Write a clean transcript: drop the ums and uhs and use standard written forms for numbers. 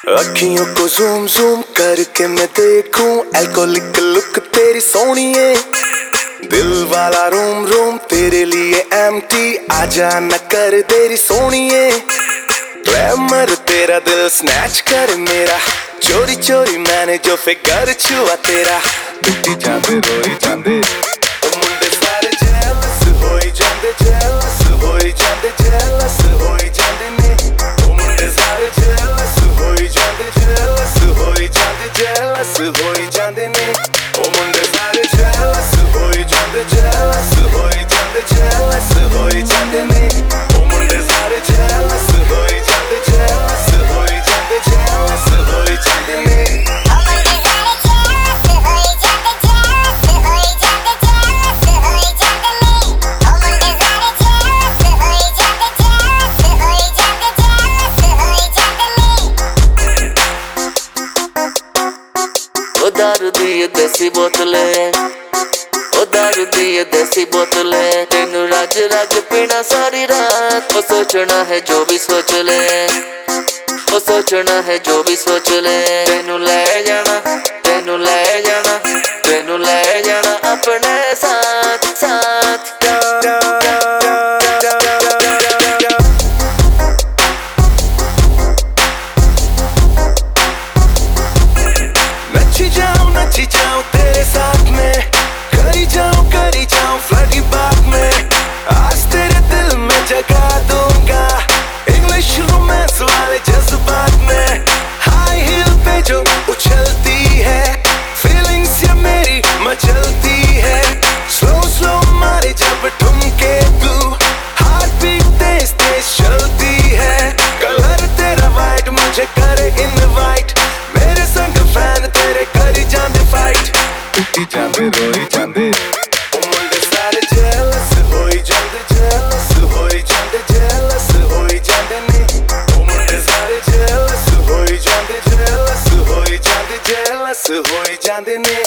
अखियों को zoom zoom करके मैं देखूं एल्कोहलिक लुक तेरी सोनिए। दिल वाला रूम रूम तेरे लिए एम्प्टी, आजा न कर तेरी सोनिए। ग्लैमर तेरा दिल स्नैच कर मेरा, चोरी चोरी मैंने जो फिगर छुआ तेरा। टूटी जांदे रोई जांदे मुंडे सारे जेलस होई जांदे, जेलस होई जांदे, जेलस होई जांदे ने। मुंडे सारे जेलस होई जांदे, जेलस होई जांदे, जेलस होई जांदे ने। मुंडे सारे जेलस होई जांदे, जेलस होई जांदे, जेलस होई जांदे ने। मुंडे सारे जेलस होई जांदे, जेलस होई जांदे, जेलस होई जांदे ने। दारू दी देसी बोतले, ओ दारू दी देसी बोतले। तेनू रज रज पीना सारी रात, ओ सोचना है जो भी सोच ले, ओ सोचना है जो भी सोच ले। तेनू ले जाना, तेनू ले जाना, तेनू ले जाना अपने साथ साथ। नची जाऊं तेरे साथ में, करी जाऊं फ्लडी बात में। आज तेरे दिल में जगा दूंगा इंग्लिश रोमांस वाले जज्बात में। हाई हील पे जो उछलती है, फीलिंग्स ये मेरी मचलती है। स्लो स्लो मारे जब ठुमके तू, हार्ट बीट तेज तेज चलती है। कलर तेरा वाइट मुझे करे इनवाइट, मेरे संग फैन तेरे करी जांदे फाइट। टूटी जांदे रोई जांदे मुंडे सारे जेलस होई जांदे, जेलस होई जांदे, जेलस होई जांदे ने। मुंडे सारे जेलस होई जांदे, जेलस होई जांदे, जेलस होई जांदे ने।